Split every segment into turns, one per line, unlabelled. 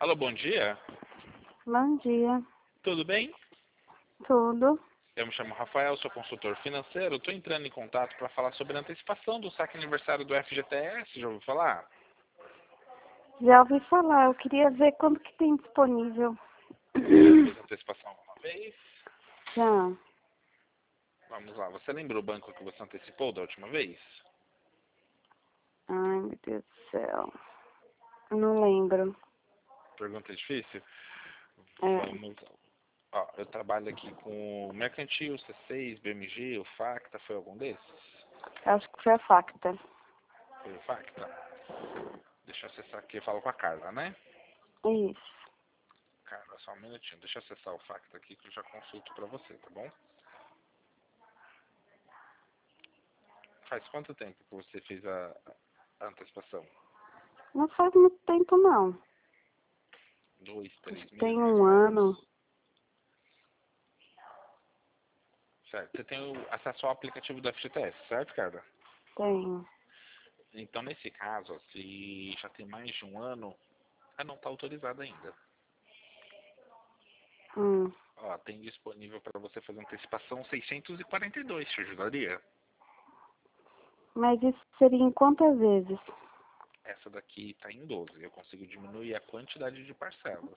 Alô, bom dia.
Bom dia.
Tudo bem?
Tudo?
Eu me chamo Rafael, sou consultor financeiro. Estou entrando em contato para falar sobre a antecipação do saque aniversário do FGTS. Já ouviu falar?
Já ouvi falar. Eu queria ver quando que tem disponível.
Você já fez antecipação alguma vez?
Já.
Vamos lá. Você lembra o banco que você antecipou da última vez?
Ai, meu Deus do céu. Não lembro.
Pergunta difícil?
É.
Vamos lá. Ó, eu trabalho aqui com o Mercantil, C6, BMG, o Facta. Foi algum desses?
Acho que foi a Facta.
Foi o Facta? Deixa eu acessar aqui. Eu falo com a Carla, né?
Isso.
Carla, só um minutinho. Deixa eu acessar o Facta aqui que eu já consulto para você, tá bom? Faz quanto tempo que você fez a antecipação?
Não faz muito tempo, não.
2,
Acho
3
que tem
meses mais ou
um ano.
menos? Certo. Você tem o acesso ao aplicativo do FGTS, certo, cara?
Tenho.
Então, nesse caso, ó, se já tem mais de um ano, não está autorizado ainda.
Hum.
Ó, tem disponível para você fazer antecipação 642, te ajudaria?
Mas isso seria em quantas vezes?
Essa daqui está em 12. Eu consigo diminuir a quantidade de parcelas.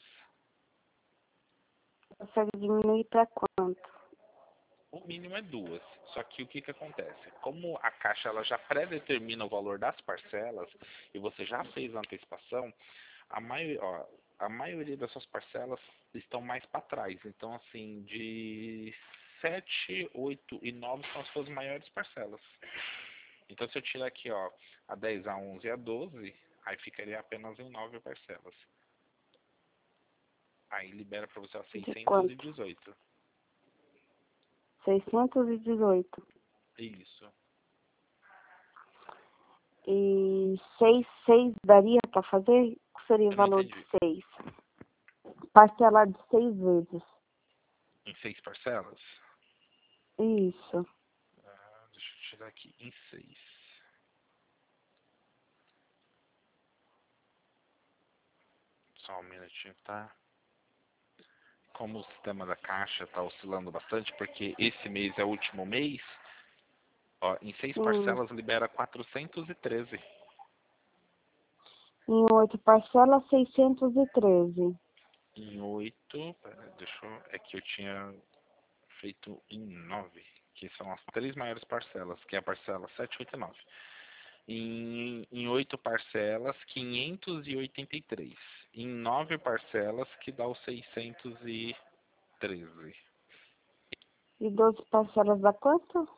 Consegue diminuir para quanto?
O mínimo é 2. Só que o que que acontece? Como a Caixa ela já pré-determina o valor das parcelas e você já fez a antecipação, a maioria das suas parcelas estão mais para trás. Então, assim, de 7, 8 e 9 são as suas maiores parcelas. Então, se eu tirar aqui, ó, a 10, a 11 e a 12, aí ficaria apenas em 9 parcelas. Aí libera para você, ó,
De quanto?
618.
618.
Isso.
E seis daria para fazer? Qual seria o
Eu não
valor de
entendi.
6? Parcelar de 6 vezes.
Em 6 parcelas?
Isso.
Deixa eu tirar aqui em 6. Só um minutinho, tá? Como o sistema da Caixa está oscilando bastante, porque esse mês é o último mês, ó, em 6
Hum.
parcelas libera 413.
Em 8 parcelas, 613.
Em 8, deixa eu, é que eu tinha feito em 9, que são as 3 maiores parcelas, que é a parcela 7, 8 e 9. Em 8 parcelas, 583. Em 9 parcelas, que dá os 613.
E 12 parcelas dá quanto?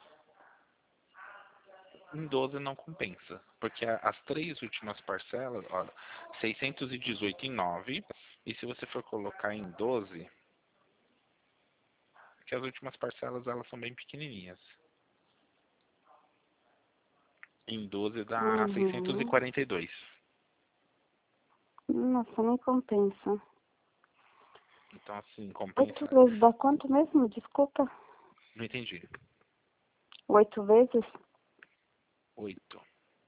Em 12 não compensa, porque as 3 últimas parcelas, olha, 618 em 9, e se você for colocar em 12, que as últimas parcelas elas são bem pequenininhas. Em 12 dá
Uhum.
642.
Nossa, nem compensa.
Então assim,
8
compensa.
vezes dá quanto mesmo? Desculpa.
Não entendi.
8 vezes?
8.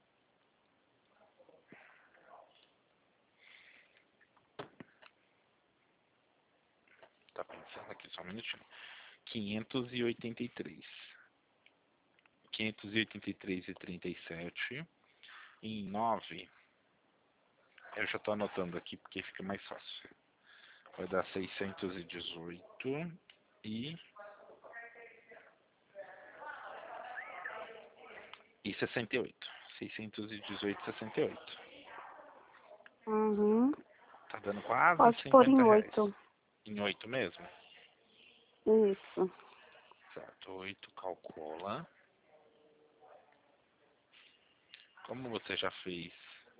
Tá pensando aqui só um minutinho. 583. 583,37. Em 9, eu já estou anotando aqui porque fica mais fácil. Vai dar 618 e, e 68. 618,68.
Uhum.
Tá dando quase
Pode pôr em
R$ 50.
8.
Em 8 mesmo?
Isso.
Certo, 8 calcula. Como você já fez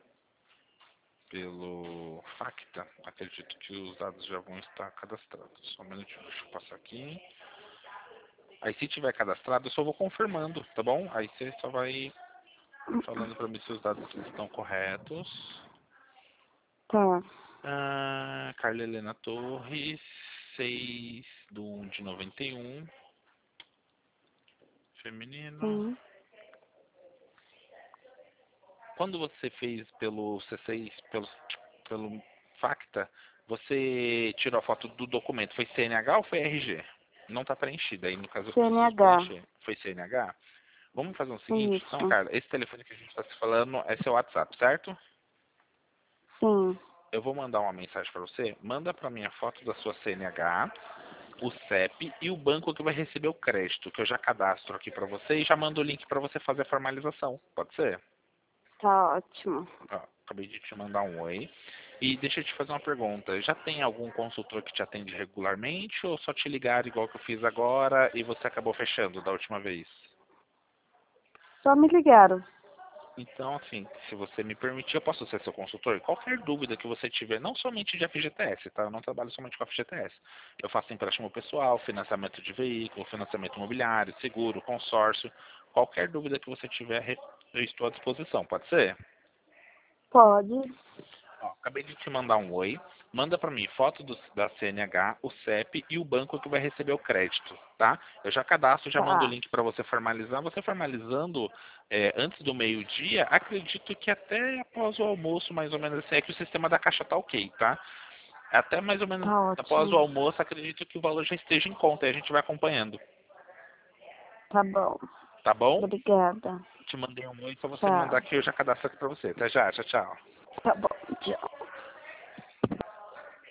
pelo Facta, acredito que os dados já vão estar cadastrados. Só um minutinho, deixa eu passar aqui. Aí se tiver cadastrado, eu só vou confirmando, tá bom? Aí você só vai falando para mim se os dados estão corretos.
Tá.
Carla Helena Torres, 6 do 1 de 91, feminino.
Sim.
Quando você fez pelo C6, pelo Facta, Você tirou a foto do documento, foi CNH ou foi RG? Não está preenchida, aí no caso eu preciso
CNH.
preencher. Foi CNH? Vamos fazer o seguinte, então,
Isso.
Carla, esse telefone que a gente está se falando é seu WhatsApp, certo?
Sim.
Eu vou mandar uma mensagem para você, manda para mim a foto da sua CNH, o CEP e o banco que vai receber o crédito, que eu já cadastro aqui para você e já mando o link para você fazer a formalização, pode ser?
Tá ótimo.
Ó, acabei de te mandar um oi. E deixa eu te fazer uma pergunta. Já tem algum consultor que te atende regularmente ou só te ligaram igual que eu fiz agora e você acabou fechando da última vez?
Só me ligaram.
Então, assim, se você me permitir, eu posso ser seu consultor? Qualquer dúvida que você tiver, não somente de FGTS, tá? Eu não trabalho somente com FGTS. Eu faço empréstimo pessoal, financiamento de veículo, financiamento imobiliário, seguro, consórcio. Qualquer dúvida que você tiver, eu estou à disposição. Pode ser?
Pode.
Ó, acabei de te mandar um oi. Manda para mim foto da CNH, o CEP e o banco que vai receber o crédito, tá? Eu já cadastro, já mando o
Tá.
link para você formalizar. Você formalizando antes do meio-dia, acredito que até após o almoço, mais ou menos assim, é que o sistema da Caixa tá ok, tá? Até mais ou menos
Tá
após o
ótimo.
almoço, acredito que o valor já esteja em conta e a gente vai acompanhando,
Tá bom.
tá bom?
Obrigada.
Te mandei um oi, só você me mandar
Tchau.
que eu já cadastro aqui para você. Até já, tchau, tchau.
Tá bom. Tchau.